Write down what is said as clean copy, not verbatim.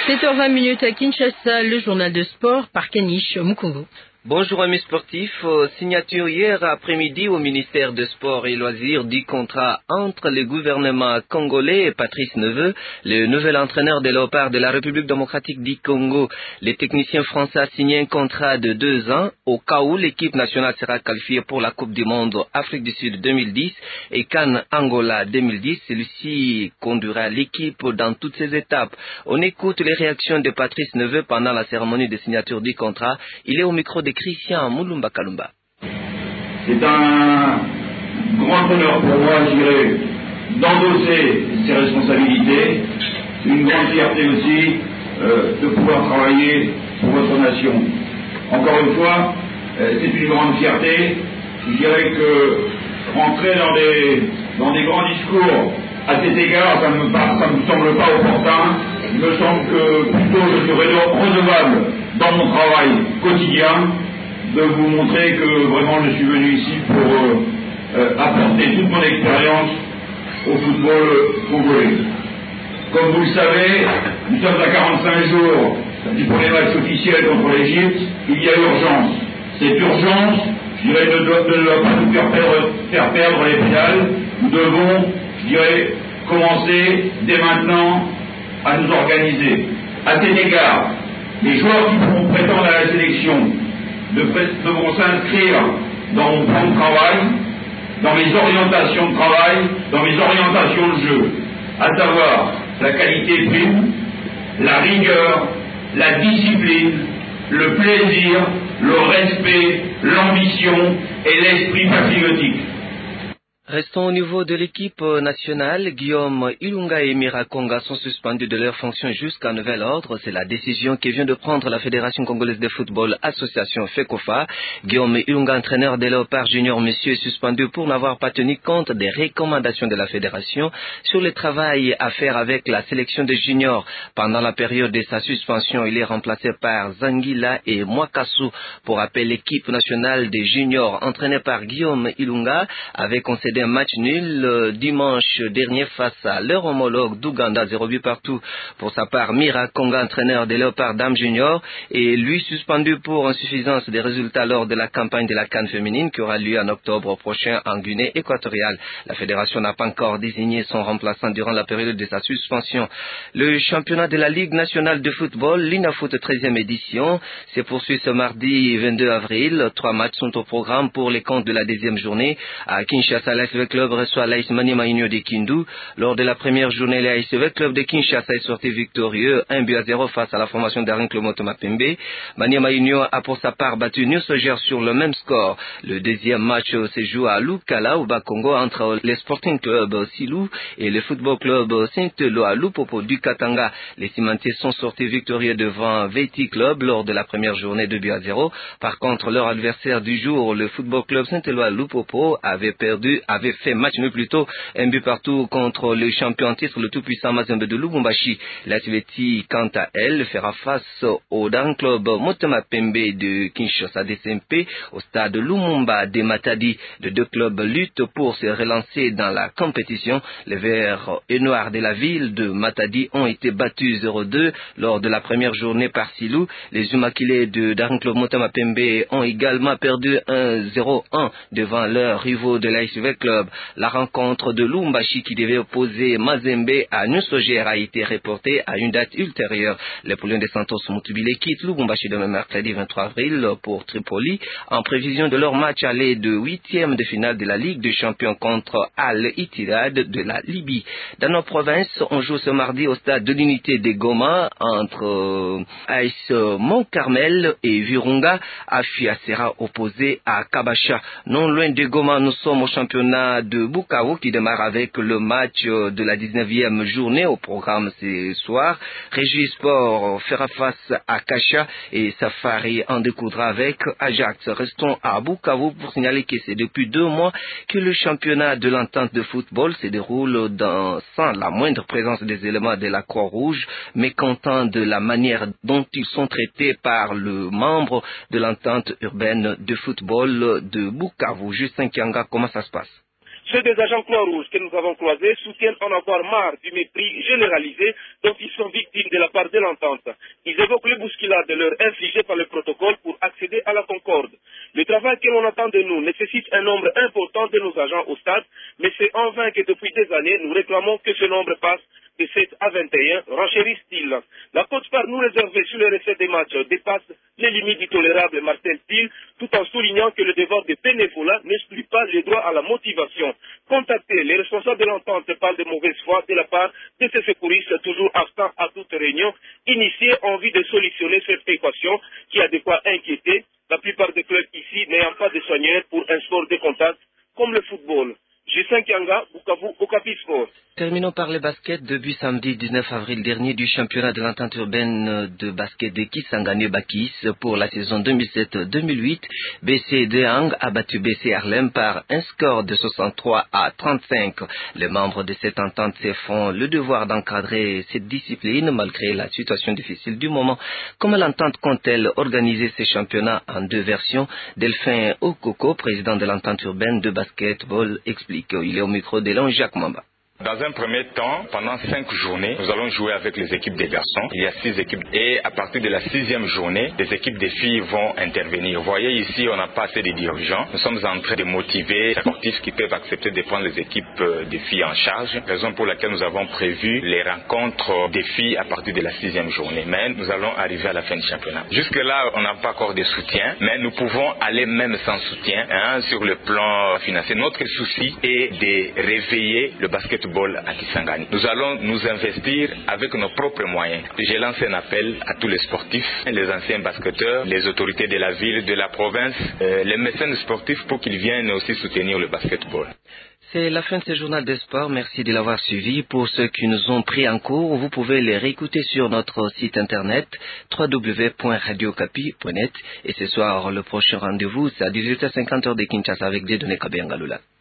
7h20 à Kinshasa, le journal de sport par Kenish Mukungu. Bonjour amis sportifs, signature hier après-midi au ministère des Sports et Loisirs du contrat entre le gouvernement congolais et Patrice Neveu, le nouvel entraîneur des Léopards de la République démocratique du Congo. Les techniciens français ont signé un contrat de 2 ans au cas où l'équipe nationale sera qualifiée pour la Coupe du Monde Afrique du Sud 2010 et CAN Angola 2010. Celui-ci conduira l'équipe dans toutes ses étapes. On écoute les réactions de Patrice Neveu pendant la cérémonie de signature du contrat. Il est au micro de Christian Mulumba Kalumba. C'est un grand honneur pour moi, je dirais, d'endosser ces responsabilités. C'est une grande fierté aussi de pouvoir travailler pour votre nation. Encore une fois, c'est une grande fierté. Je dirais que rentrer dans des grands discours à cet égard, ça ne me semble pas opportun. Il me semble que plutôt je serais redevable dans mon travail quotidien de vous montrer que vraiment je suis venu ici pour apporter toute mon expérience au football congolais. Comme vous le savez, nous sommes à 45 jours du premier match officiel contre l'Égypte. Il y a urgence. Cette urgence, je dirais, ne doit pas nous faire perdre les pédales. Nous devons, je dirais, commencer dès maintenant à nous organiser. À cet égard, les joueurs qui pourront prétendre à la sélection devront s'inscrire dans mon plan de travail, dans mes orientations de travail, dans mes orientations de jeu, à savoir la qualité prime, la rigueur, la discipline, le plaisir, le respect, l'ambition et l'esprit patriotique. Restons au niveau de l'équipe nationale. Guillaume Ilunga et Mira Konga sont suspendus de leurs fonctions jusqu'à nouvel ordre. C'est la décision que vient de prendre la Fédération congolaise de football, association FECOFA. Guillaume Ilunga, entraîneur des Léopards Junior, monsieur, est suspendu pour n'avoir pas tenu compte des recommandations de la Fédération sur le travail à faire avec la sélection des juniors. Pendant la période de sa suspension, il est remplacé par Zangila et Mwakasu. Pour rappel, l'équipe nationale des juniors, entraînée par Guillaume Ilunga, avait concédé un match nul dimanche dernier face à leur homologue d'Ouganda, 0 but partout. Pour sa part, Mira Konga, entraîneur des Léopards Dames Junior, est lui suspendu pour insuffisance des résultats lors de la campagne de la CAN féminine qui aura lieu en octobre prochain en Guinée équatoriale. La fédération n'a pas encore désigné son remplaçant durant la période de sa suspension. Le championnat de la Ligue nationale de football, l'INAFOOT 13e édition, se poursuit ce mardi 22 avril. 3 matchs sont au programme pour les comptes de la 10e journée. À Kinshasa, l'ASV Club reçoit l'AS Maniema Union de Kindu. Lors de la première journée, l'ASV Club de Kinshasa est sorti victorieux, 1-0 face à la formation d'Arin Motema Pembe. Maniema Union a pour sa part battu New Sogère sur le même score. Le deuxième match se joue à Lukala, au Bas-Congo, entre le Sporting Club Silou et le Football Club Saint-Elo à Lupopo du Katanga. Les cimentiers sont sortis victorieux devant Veti Club lors de la première journée, 2-0. Par contre, leur adversaire du jour, le Football Club Saint-Elo à Lupopo, avait fait match nul plutôt, 1 but partout contre le champion en titre, le tout-puissant Mazembe de Lubumbashi. La Sveti, quant à elle, fera face au Daring Club Motema Pembe de Kinshasa DCMP au stade Lumumba de Matadi. Les deux clubs luttent pour se relancer dans la compétition. Les Verts et Noirs de la ville de Matadi ont été battus 0-2 lors de la première journée par Silou. Les Umakilés de Daring Club Motema Pembe ont également perdu 1-0-1 devant leurs rivaux de l'ASV Club. La rencontre de Lumumbashi qui devait opposer Mazembe à Nusogère a été reportée à une date ultérieure. Les Poulions de Santos Mutubile quittent Lubumbashi demain mercredi 23 avril pour Tripoli en prévision de leur match aller de 8e de finale de la Ligue des Champions contre Al-Ittihad de la Libye. Dans nos provinces, on joue ce mardi au stade de l'Unité de Goma entre AS Mont-Carmel et Virunga. Afia sera opposé à Kabasha. Non loin de Goma, nous sommes au championnat de Bukavu qui démarre avec le match de la 19e journée au programme ce soir. Régie Sport fera face à Kasha et Safari en découdra avec Ajax. Restons à Bukavu pour signaler que c'est depuis 2 mois que le championnat de l'entente de football se déroule sans la moindre présence des éléments de la Croix-Rouge, mécontents de la manière dont ils sont traités par le membre de l'entente urbaine de football de Bukavu. Justin Kianga, comment ça se passe? Ceux des agents Croix-Rouge que nous avons croisés soutiennent en avoir marre du mépris généralisé dont ils sont victimes de la part de l'entente. Ils évoquent les bousculades leur infligées par le protocole pour accéder à la concorde. Le travail que l'on attend de nous nécessite un nombre important de nos agents au stade, mais c'est en vain que depuis des années, nous réclamons que ce nombre passe de 7 à 21, renchérissent-ils. La quote-part nous réservée sur les recettes des matchs dépasse les limites du tolérable, martèle-t-il, tout en soulignant que le devoir de bénévolat n'exclut pas le droit à la motivation. Contacter les responsables de l'entente parlent de mauvaise foi de la part de ces secouristes toujours absents à toute réunion, initiés en vue de solutionner cette équation qui a de quoi inquiéter la plupart des clubs ici n'ayant pas de soigneurs pour un sport de contact comme le football. Justin Kianga, Bukavu, Okapi Sport. Terminons par le basket. Début samedi 19 avril dernier du championnat de l'entente urbaine de basket de Kisangani-Bakis pour la saison 2007-2008. BC Dehang a battu BC Harlem par un score de 63 à 35. Les membres de cette entente se font le devoir d'encadrer cette discipline malgré la situation difficile du moment. Comment l'entente compte-t-elle organiser ces championnats en deux versions? Delphin Okoko, président de l'entente urbaine de basketball, explique. Il est au micro d'Elon Jacques Mamba. Dans un premier temps, pendant 5 journées, nous allons jouer avec les équipes des garçons. Il y a 6 équipes et à partir de la 6e journée, les équipes des filles vont intervenir. Vous voyez ici, on n'a pas assez de dirigeants. Nous sommes en train de motiver les sportifs qui peuvent accepter de prendre les équipes des filles en charge. Raison pour laquelle nous avons prévu les rencontres des filles à partir de la 6e journée. Mais nous allons arriver à la fin du championnat. Jusque-là, on n'a pas encore de soutien, mais nous pouvons aller même sans soutien sur le plan financier. Notre souci est de réveiller le basketball à Kisangani. Nous allons nous investir avec nos propres moyens. J'ai lancé un appel à tous les sportifs, les anciens basketteurs, les autorités de la ville, de la province, les mécènes sportifs pour qu'ils viennent aussi soutenir le basketball. C'est la fin de ce journal de sport. Merci de l'avoir suivi. Pour ceux qui nous ont pris en cours, vous pouvez les réécouter sur notre site internet www.radiocapi.net. Et ce soir, le prochain rendez-vous, c'est à 18h50 de Kinshasa avec Dieudonné Kabengalula.